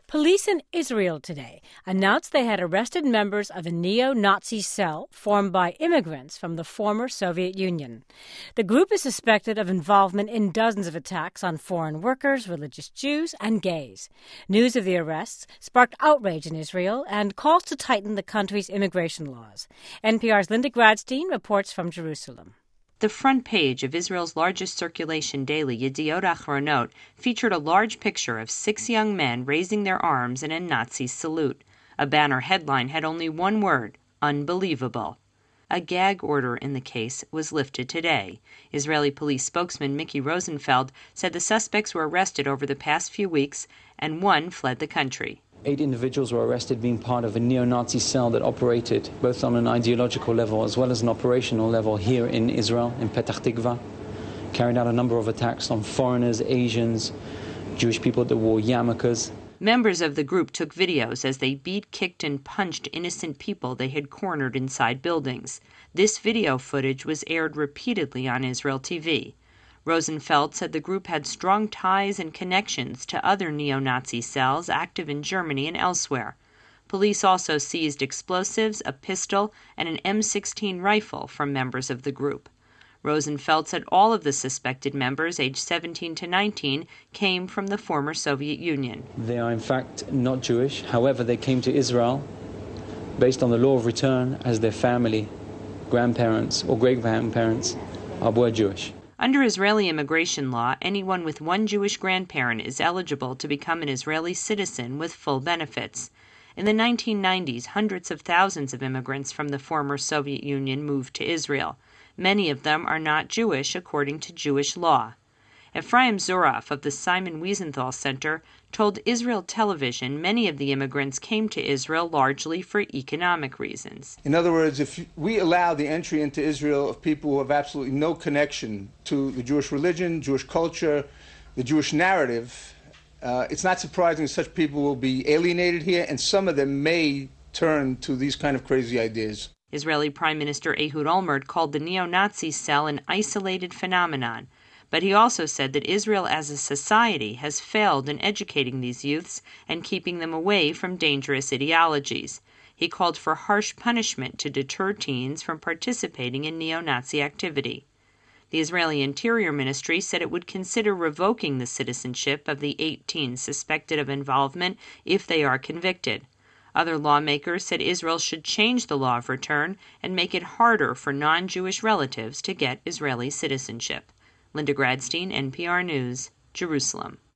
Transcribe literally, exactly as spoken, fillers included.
Police in Israel today announced they had arrested members of a neo-Nazi cell formed by immigrants from the former Soviet Union. The group is suspected of involvement in dozens of attacks on foreign workers, religious Jews, and gays. News of the arrests sparked outrage in Israel and calls to tighten the country's immigration laws. N P R's Linda Gradstein reports from Jerusalem. The front page of Israel's largest circulation daily, Yediot Ahronot, featured a large picture of six young men raising their arms in a Nazi salute. A banner headline had only one word: unbelievable. A gag order in the case was lifted today. Israeli police spokesman Miki Rosenfeld said the suspects were arrested over the past few weeks and one fled the country. Eight individuals were arrested being part of a neo-Nazi cell that operated both on an ideological level as well as an operational level here in Israel, in Petah Tikva. Carried out a number of attacks on foreigners, Asians, Jewish people that wore yarmulkes. Members of the group took videos as they beat, kicked, and punched innocent people they had cornered inside buildings. This video footage was aired repeatedly on Israel T V. Rosenfeld said the group had strong ties and connections to other neo-Nazi cells active in Germany and elsewhere. Police also seized explosives, a pistol, and an M sixteen rifle from members of the group. Rosenfeld said all of the suspected members, aged seventeen to nineteen, came from the former Soviet Union. They are in fact not Jewish. However, they came to Israel based on the law of return as their family, grandparents or great-grandparents were Jewish. Under Israeli immigration law, anyone with one Jewish grandparent is eligible to become an Israeli citizen with full benefits. In the nineteen nineties, hundreds of thousands of immigrants from the former Soviet Union moved to Israel. Many of them are not Jewish according to Jewish law. Ephraim Zuraf of the Simon Wiesenthal Center told Israel Television many of the immigrants came to Israel largely for economic reasons. In other words, if we allow the entry into Israel of people who have absolutely no connection to the Jewish religion, Jewish culture, the Jewish narrative, uh, it's not surprising such people will be alienated here, and some of them may turn to these kind of crazy ideas. Israeli Prime Minister Ehud Olmert called the neo-Nazi cell an isolated phenomenon. But he also said that Israel as a society has failed in educating these youths and keeping them away from dangerous ideologies. He called for harsh punishment to deter teens from participating in neo-Nazi activity. The Israeli Interior Ministry said it would consider revoking the citizenship of the eight teens suspected of involvement if they are convicted. Other lawmakers said Israel should change the law of return and make it harder for non-Jewish relatives to get Israeli citizenship. Linda Gradstein, N P R News, Jerusalem.